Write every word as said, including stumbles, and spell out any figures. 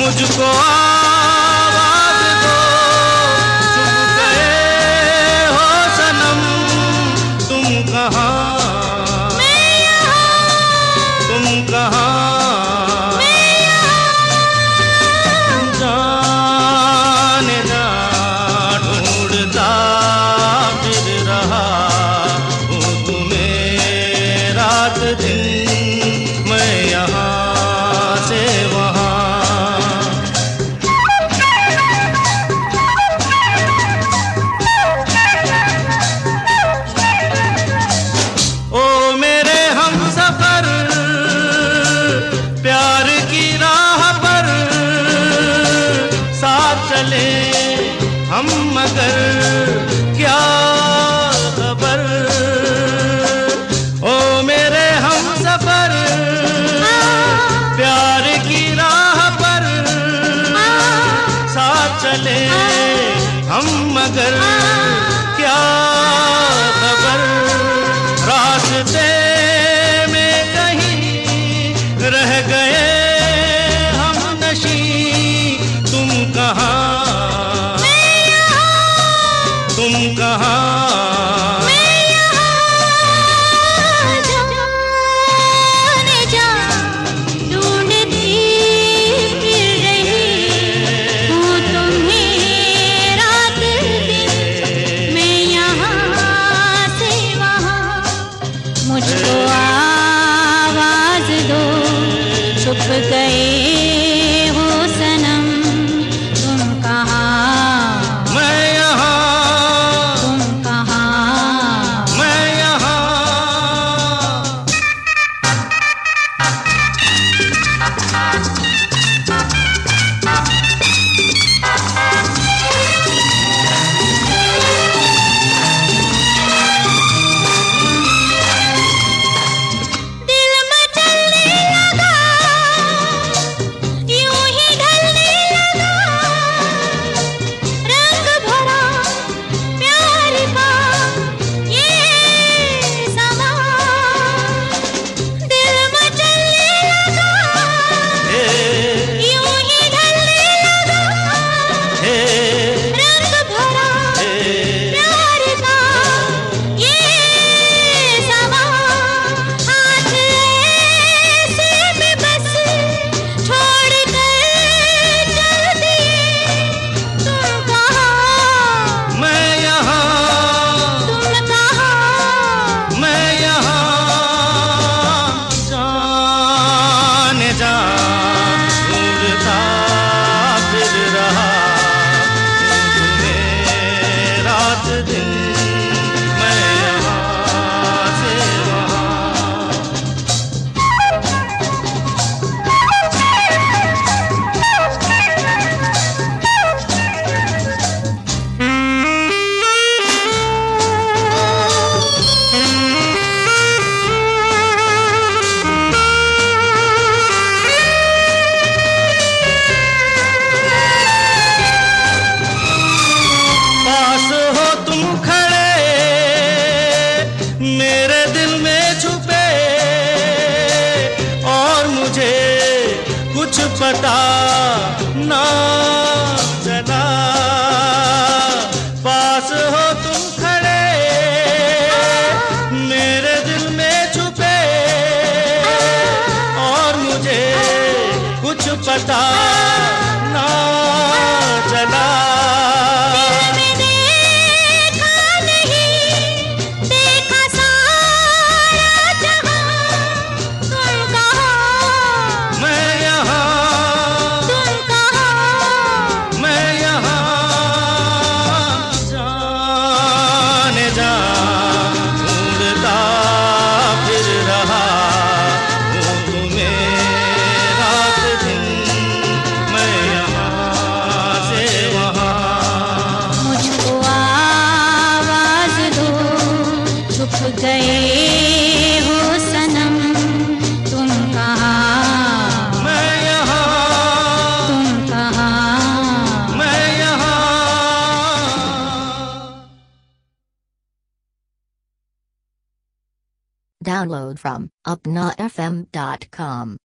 मुझको आवाज दो, चुप गए हो सनम, तुम कहाँ, मैं यहाँ, तुम कहाँ, मैं यहाँ, जाने जा ढूंढता फिर रहा हूँ तुम्हें रात दिन, मैं यहाँ से वहाँ। ओ मेरे हमसफर, प्यार की राह पर साथ चले हम, मगर क्या खबर। ओ मेरे हमसफर, प्यार की राह पर साथ चले हम, मगर क्या खबर। रास्ते में कहीं रह गए हम नशी, तुम कहाँ, मैं यहाँ, तुम कहाँ, मैं यहाँ, जाने जा ढूंढती फिर रही हूँ तुम्हें रात दिन, मैं यहाँ से वहाँ। मुझको आवाज दो, छुप गए हो सनम, तुम कहाँ, मैं यहाँ, तुम कहाँ, मैं यहाँ। दिल मचलने लगा, यूं ही ढलने लगा, रंग भरा प्यार का ये समा। दिल मचलने लगा, हे, यूं ही ढलने लगा, हे, रंग भरा हे, प्यार का ये समा। हाथ ऐसे में बस छोड़ कर चल दिए, तुम कहाँ, मैं यहाँ, तुम कहाँ, मैं यहाँ। जाने जा ढूंढता फिर रहा हूँ तुम्हें रात दिन, मैं यहाँ से वहाँ। पास हो तुम खड़े, मेरे दिल में छुपे, और मुझे कुछ पता ना चला। पास हो तुम खड़े, मेरे दिल में छुपे, और मुझे कुछ पता ना चला। मैंने देखा नहीं, देखा सारा जहां, तुम कहाँ, मैं यहाँ, तुम कहाँ, मैं यहाँ। जाने जा ढूंढता फिर रहा हूँ तुम्हें रात दिन, मैं यहाँ से वहाँ। मुझको आवाज दो, छुप गए हो सनम, तुम कहाँ, मैं यहाँ, तुम कहाँ, मैं यहाँ। Download from upna f m dot com.